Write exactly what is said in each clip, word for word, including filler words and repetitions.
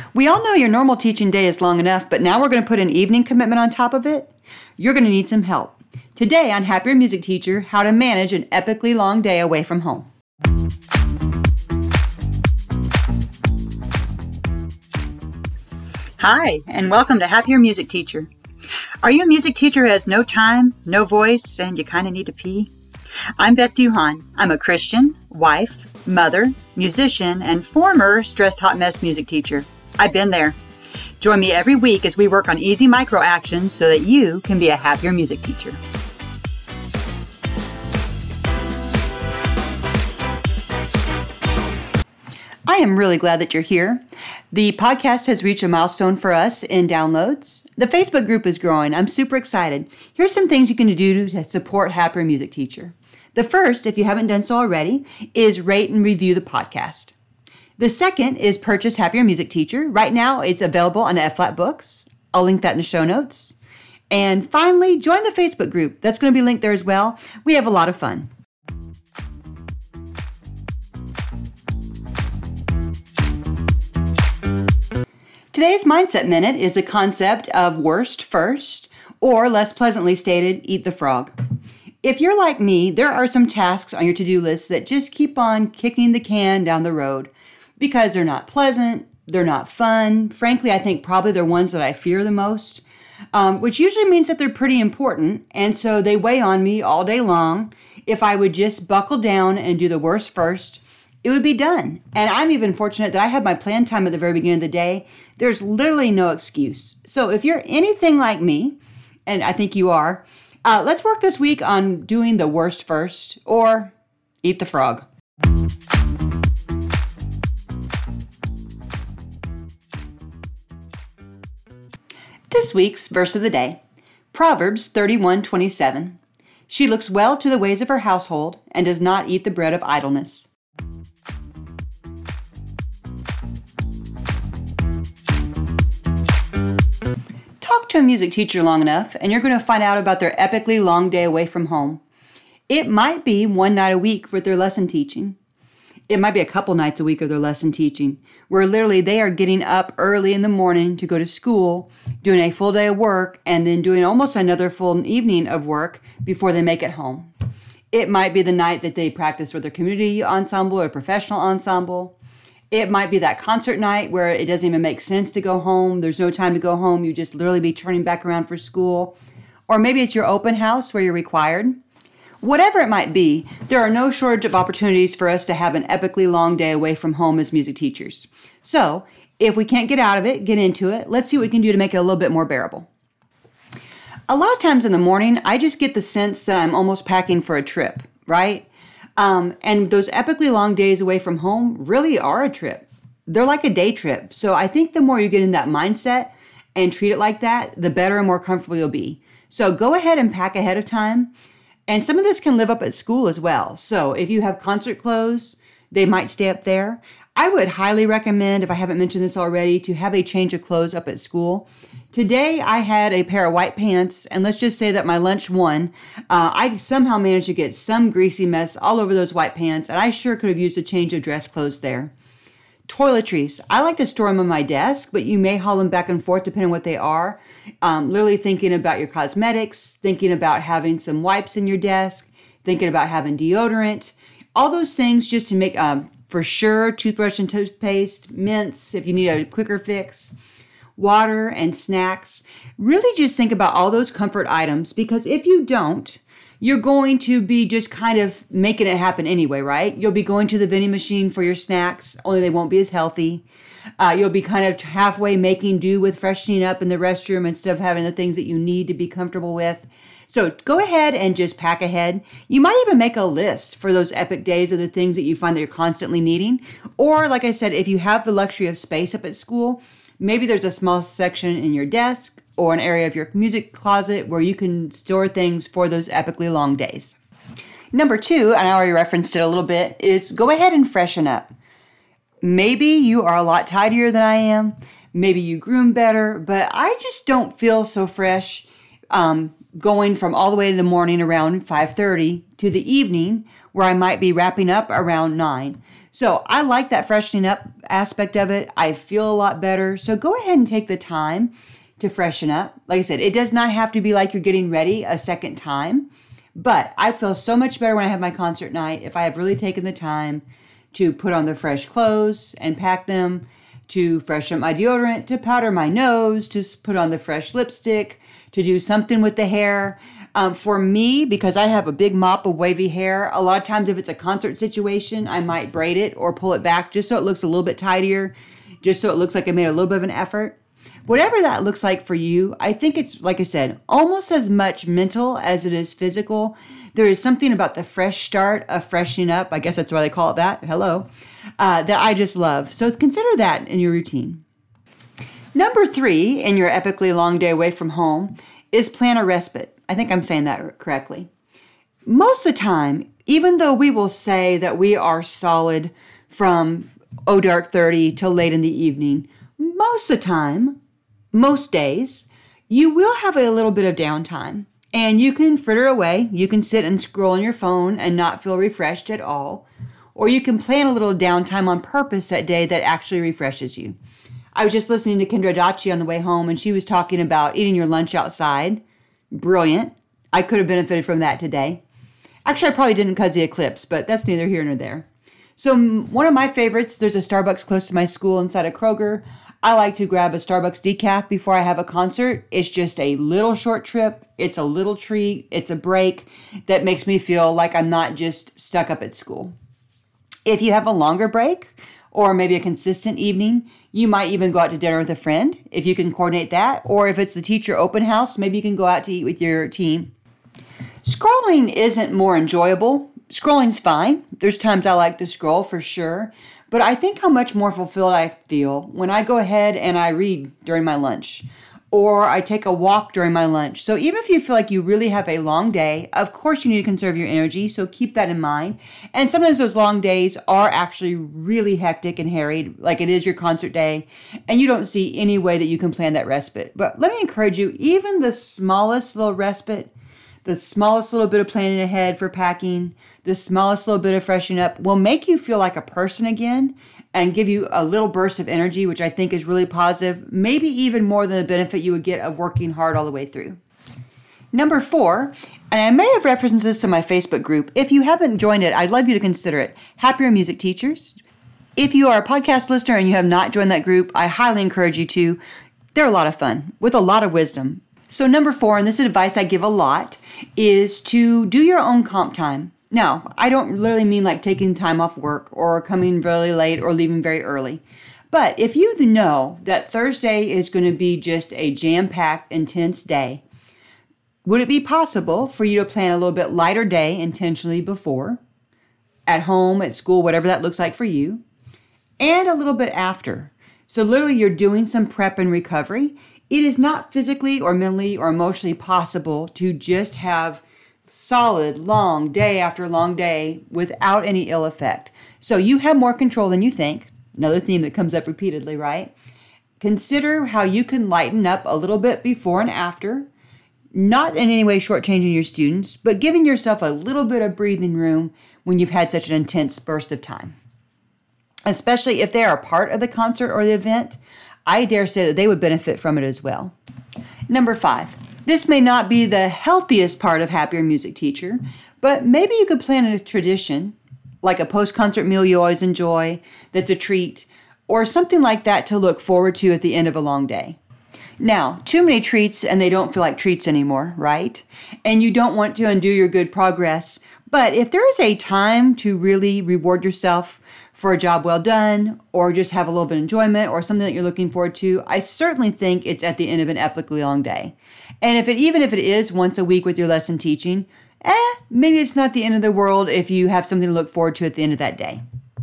We all know your normal teaching day is long enough, but now we're going to put an evening commitment on top of it. You're going to need some help. Today on Happier Music Teacher, how to manage an epically long day away from home. Hi, and welcome to Happier Music Teacher. Are you a music teacher who has no time, no voice, and you kind of need to pee? I'm Beth Duhan. I'm a Christian, wife, mother, musician, and former stressed hot mess music teacher. I've been there. Join me every week as we work on easy micro actions so that you can be a happier music teacher. I am really glad that you're here. The podcast has reached a milestone for us in downloads. The Facebook group is growing. I'm super excited. Here's some things you can do to support Happier Music Teacher. The first, if you haven't done so already, is rate and review the podcast. The second is purchase Happier Music Teacher. Right now, it's available on F Flat Books. I'll link that in the show notes. And finally, join the Facebook group. That's going to be linked there as well. We have a lot of fun. Today's Mindset Minute is a concept of worst first, or less pleasantly stated, eat the frog. If you're like me, there are some tasks on your to-do list that just keep on kicking the can down the road because they're not pleasant, they're not fun. Frankly, I think probably they're ones that I fear the most, um, which usually means that they're pretty important, and so they weigh on me all day long. If I would just buckle down and do the worst first, it would be done. And I'm even fortunate that I had my plan time at the very beginning of the day. There's literally no excuse. So if you're anything like me, and I think you are, uh, let's work this week on doing the worst first, or eat the frog. This week's verse of the day, Proverbs thirty-one twenty-seven. She looks well to the ways of her household and does not eat the bread of idleness. Talk to a music teacher long enough and you're going to find out about their epically long day away from home. It might be one night a week with their lesson teaching. It might be a couple nights a week of their lesson teaching, where literally they are getting up early in the morning to go to school, doing a full day of work, and then doing almost another full evening of work before they make it home. It might be the night that they practice with their community ensemble or professional ensemble. It might be that concert night where it doesn't even make sense to go home. There's no time to go home. You just literally be turning back around for school. Or maybe it's your open house where you're required. Whatever it might be, there are no shortage of opportunities for us to have an epically long day away from home as music teachers. So, if we can't get out of it, get into it, let's see what we can do to make it a little bit more bearable. A lot of times in the morning, I just get the sense that I'm almost packing for a trip, right? Um, and those epically long days away from home really are a trip. They're like a day trip. So I think the more you get in that mindset and treat it like that, the better and more comfortable you'll be. So go ahead and pack ahead of time. And some of this can live up at school as well. So if you have concert clothes, they might stay up there. I would highly recommend, if I haven't mentioned this already, to have a change of clothes up at school. Today, I had a pair of white pants, and let's just say that my lunch won. Uh, I somehow managed to get some greasy mess all over those white pants, and I sure could have used a change of dress clothes there. Toiletries. I like to store them on my desk, but you may haul them back and forth depending on what they are. Um, literally thinking about your cosmetics, thinking about having some wipes in your desk, thinking about having deodorant, all those things just to make, um, for sure, toothbrush and toothpaste, mints if you need a quicker fix, water and snacks. Really just think about all those comfort items, because if you don't, you're going to be just kind of making it happen anyway, right? You'll be going to the vending machine for your snacks, only they won't be as healthy. Uh, you'll be kind of halfway making do with freshening up in the restroom instead of having the things that you need to be comfortable with. So go ahead and just pack ahead. You might even make a list for those epic days of the things that you find that you're constantly needing. Or, like I said, if you have the luxury of space up at school, maybe there's a small section in your desk or an area of your music closet where you can store things for those epically long days. Number two, and I already referenced it a little bit, is go ahead and freshen up. Maybe you are a lot tidier than I am. Maybe you groom better, but I just don't feel so fresh um, going from all the way in the morning around five thirty to the evening where I might be wrapping up around nine. So I like that freshening up aspect of it. I feel a lot better. So go ahead and take the time to freshen up. Like I said, it does not have to be like you're getting ready a second time, but I feel so much better when I have my concert night if I have really taken the time to put on the fresh clothes and pack them, to freshen up my deodorant, to powder my nose, to put on the fresh lipstick, to do something with the hair. Um, for me, because I have a big mop of wavy hair, a lot of times if it's a concert situation, I might braid it or pull it back just so it looks a little bit tidier, just so it looks like I made a little bit of an effort. Whatever that looks like for you, I think it's, like I said, almost as much mental as it is physical. There is something about the fresh start of freshening up, I guess that's why they call it that, hello, uh, that I just love. So consider that in your routine. Number three in your epically long day away from home is plan a respite. I think I'm saying that correctly. Most of the time, even though we will say that we are solid from oh dark thirty till late in the evening, most of the time, most days, you will have a little bit of downtime. And you can fritter away. You can sit and scroll on your phone and not feel refreshed at all. Or you can plan a little downtime on purpose that day that actually refreshes you. I was just listening to Kendra Dachi on the way home, and she was talking about eating your lunch outside. Brilliant. I could have benefited from that today. Actually, I probably didn't because of the eclipse, but that's neither here nor there. So one of my favorites, there's a Starbucks close to my school inside of Kroger. I like to grab a Starbucks decaf before I have a concert. It's just a little short trip. It's a little treat. It's a break that makes me feel like I'm not just stuck up at school. If you have a longer break or maybe a consistent evening, you might even go out to dinner with a friend if you can coordinate that. Or if it's the teacher open house, maybe you can go out to eat with your team. Scrolling isn't more enjoyable. Scrolling's fine. There's times I like to scroll for sure. But I think how much more fulfilled I feel when I go ahead and I read during my lunch, or I take a walk during my lunch. So even if you feel like you really have a long day, of course you need to conserve your energy, so keep that in mind. And sometimes those long days are actually really hectic and harried, like it is your concert day, and you don't see any way that you can plan that respite. But let me encourage you, even the smallest little respite, the smallest little bit of planning ahead for packing, the smallest little bit of freshening up will make you feel like a person again and give you a little burst of energy, which I think is really positive, maybe even more than the benefit you would get of working hard all the way through. Number four, and I may have referenced this to my Facebook group. If you haven't joined it, I'd love you to consider it. Happier Music Teachers. If you are a podcast listener and you have not joined that group, I highly encourage you to. They're a lot of fun with a lot of wisdom. So number four, and this is advice I give a lot, is to do your own comp time. Now, I don't literally mean like taking time off work or coming really late or leaving very early. But if you know that Thursday is going to be just a jam-packed, intense day, would it be possible for you to plan a little bit lighter day intentionally before, at home, at school, whatever that looks like for you, and a little bit after? So literally you're doing some prep and recovery. It is not physically or mentally or emotionally possible to just have solid, long day after long day without any ill effect. So you have more control than you think. Another theme that comes up repeatedly, right? Consider how you can lighten up a little bit before and after, not in any way shortchanging your students, but giving yourself a little bit of breathing room when you've had such an intense burst of time. Especially if they are a part of the concert or the event, I dare say that they would benefit from it as well. Number five. This may not be the healthiest part of Happier Music Teacher, but maybe you could plan a tradition, like a post-concert meal you always enjoy, that's a treat, or something like that to look forward to at the end of a long day. Now, too many treats and they don't feel like treats anymore, right? And you don't want to undo your good progress, but if there is a time to really reward yourself for a job well done, or just have a little bit of enjoyment, or something that you're looking forward to, I certainly think it's at the end of an epically long day. And if it, even if it is once a week with your lesson teaching, eh, maybe it's not the end of the world if you have something to look forward to at the end of that day.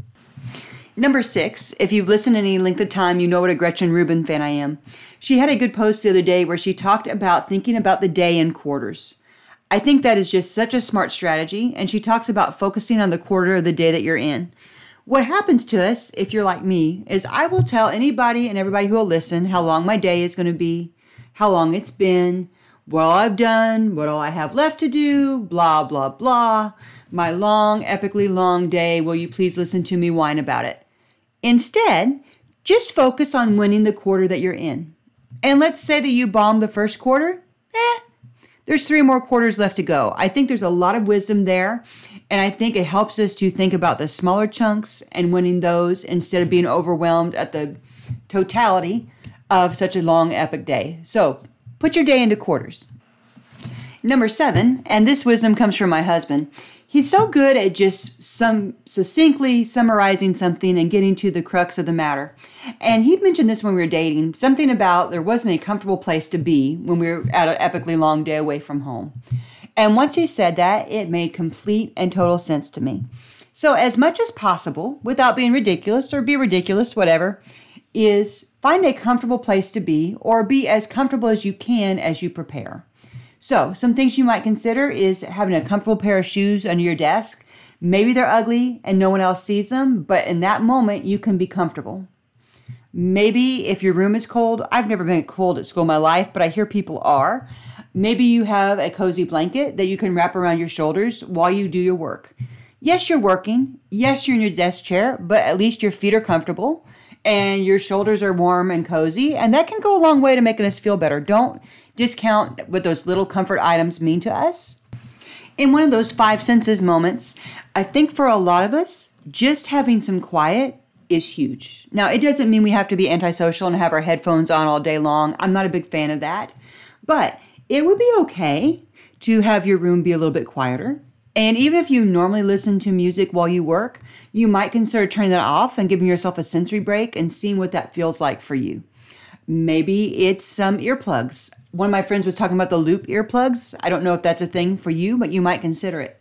Number six, if you've listened any length of time, you know what a Gretchen Rubin fan I am. She had a good post the other day where she talked about thinking about the day in quarters. I think that is just such a smart strategy, and she talks about focusing on the quarter of the day that you're in. What happens to us, if you're like me, is I will tell anybody and everybody who will listen how long my day is going to be, how long it's been, what all I've done, what all I have left to do, blah, blah, blah. my long, epically long day, will you please listen to me whine about it? Instead, just focus on winning the quarter that you're in. And let's say that you bombed the first quarter. Eh, there's three more quarters left to go. I think there's a lot of wisdom there. And I think it helps us to think about the smaller chunks and winning those instead of being overwhelmed at the totality of such a long, epic day. So put your day into quarters. Number seven, and this wisdom comes from my husband. He's so good at just some succinctly summarizing something and getting to the crux of the matter. And he mentioned this when we were dating, something about there wasn't a comfortable place to be when we were at an epically long day away from home. And once he said that, it made complete and total sense to me. So as much as possible, without being ridiculous or be ridiculous, whatever, is find a comfortable place to be or be as comfortable as you can as you prepare. So some things you might consider is having a comfortable pair of shoes under your desk. Maybe they're ugly and no one else sees them, but in that moment you can be comfortable. Maybe if your room is cold, I've never been cold at school in my life, but I hear people are. Maybe you have a cozy blanket that you can wrap around your shoulders while you do your work. Yes, you're working. Yes, you're in your desk chair, but at least your feet are comfortable and your shoulders are warm and cozy, and that can go a long way to making us feel better. Don't discount what those little comfort items mean to us. In one of those five senses moments, I think for a lot of us, just having some quiet is huge. Now, it doesn't mean we have to be antisocial and have our headphones on all day long. I'm not a big fan of that. But it would be okay to have your room be a little bit quieter. And even if you normally listen to music while you work, you might consider turning that off and giving yourself a sensory break and seeing what that feels like for you. Maybe it's some earplugs. One of my friends was talking about the Loop earplugs. I don't know if that's a thing for you, but you might consider it.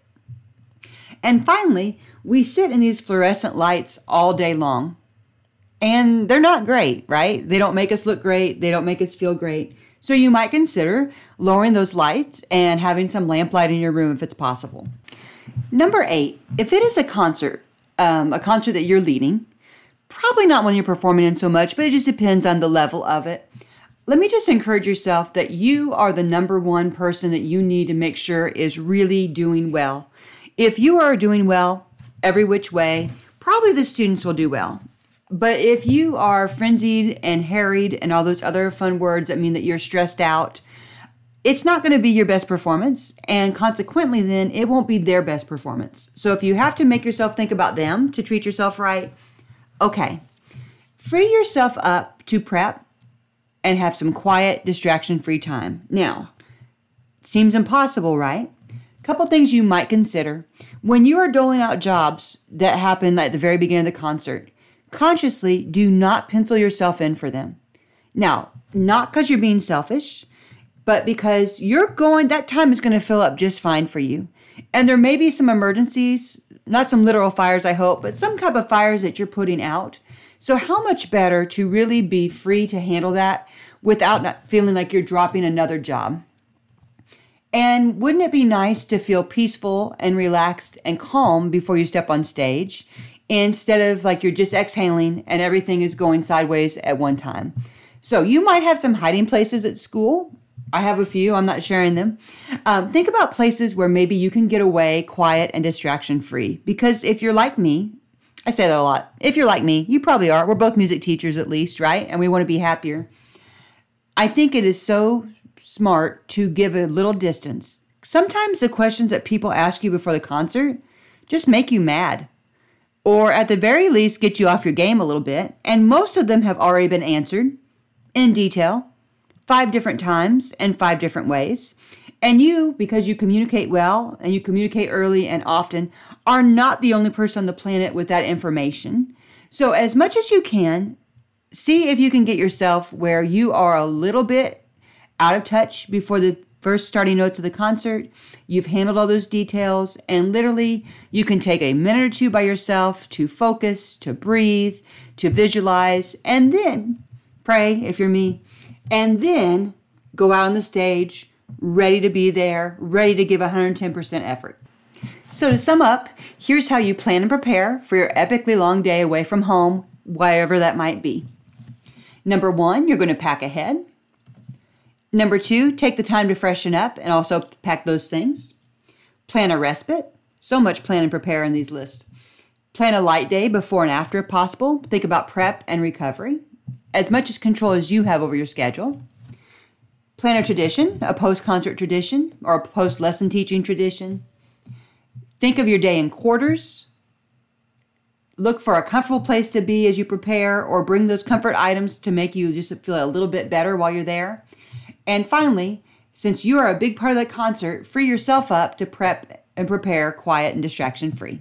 And finally, we sit in these fluorescent lights all day long. And they're not great, right? They don't make us look great. They don't make us feel great. So you might consider lowering those lights and having some lamplight in your room if it's possible. Number eight, if it is a concert, um, a concert that you're leading, probably not one you're performing in so much, but it just depends on the level of it. Let me just encourage yourself that you are the number one person that you need to make sure is really doing well. If you are doing well every which way, probably the students will do well. But if you are frenzied and harried and all those other fun words that mean that you're stressed out, it's not going to be your best performance. And consequently, then it won't be their best performance. So if you have to make yourself think about them to treat yourself right, okay, free yourself up to prep and have some quiet, distraction-free time. Now, it seems impossible, right? A couple things you might consider. When you are doling out jobs that happen at the very beginning of the concert, consciously do not pencil yourself in for them. Now, not because you're being selfish, but because you're going, that time is going to fill up just fine for you. And there may be some emergencies, not some literal fires, I hope, but some type of fires that you're putting out. So how much better to really be free to handle that without not feeling like you're dropping another job? And wouldn't it be nice to feel peaceful and relaxed and calm before you step on stage, instead of like you're just exhaling and everything is going sideways at one time? So you might have some hiding places at school. I have a few. I'm not sharing them. Um, think about places where maybe you can get away quiet and distraction free. Because if you're like me, I say that a lot. If you're like me, you probably are. We're both music teachers at least, right? And we want to be happier. I think it is so smart to give a little distance. Sometimes the questions that people ask you before the concert just make you mad, or at the very least get you off your game a little bit. And most of them have already been answered in detail, five different times and five different ways. And you, because you communicate well and you communicate early and often, are not the only person on the planet with that information. So as much as you can, see if you can get yourself where you are a little bit out of touch before the first starting notes of the concert. You've handled all those details, and literally you can take a minute or two by yourself to focus, to breathe, to visualize, and then pray if you're me, and then go out on the stage ready to be there, ready to give one hundred ten percent effort. So to sum up, here's how you plan and prepare for your epically long day away from home, wherever that might be. Number one, you're going to pack ahead. Number two, take the time to freshen up and also pack those things. Plan a respite. So much plan and prepare in these lists. Plan a light day before and after if possible. Think about prep and recovery. As much as control as you have over your schedule. Plan a tradition, a post-concert tradition, or a post-lesson teaching tradition. Think of your day in quarters. Look for a comfortable place to be as you prepare, or bring those comfort items to make you just feel a little bit better while you're there. And finally, since you are a big part of the concert, free yourself up to prep and prepare quiet and distraction-free.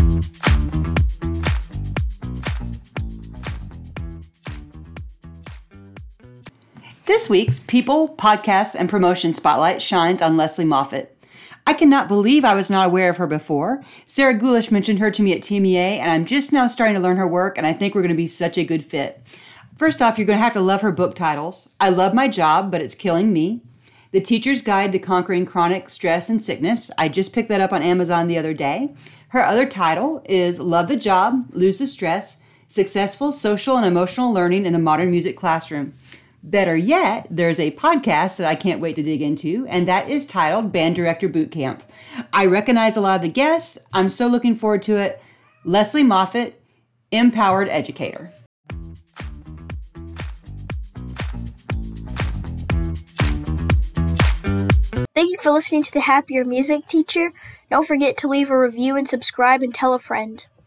This week's People, Podcasts, and Promotion Spotlight shines on Leslie Moffett. I cannot believe I was not aware of her before. Sarah Gulish mentioned her to me at T M E A, and I'm just now starting to learn her work, and I think we're going to be such a good fit. First off, you're going to have to love her book titles. I Love My Job, But It's Killing Me. The Teacher's Guide to Conquering Chronic Stress and Sickness. I just picked that up on Amazon the other day. Her other title is Love the Job, Lose the Stress, Successful Social and Emotional Learning in the Modern Music Classroom. Better yet, there's a podcast that I can't wait to dig into, and that is titled Band Director Boot Camp. I recognize a lot of the guests. I'm so looking forward to it. Leslie Moffett, Empowered Educator. Thank you for listening to the Happier Music Teacher. Don't forget to leave a review and subscribe and tell a friend.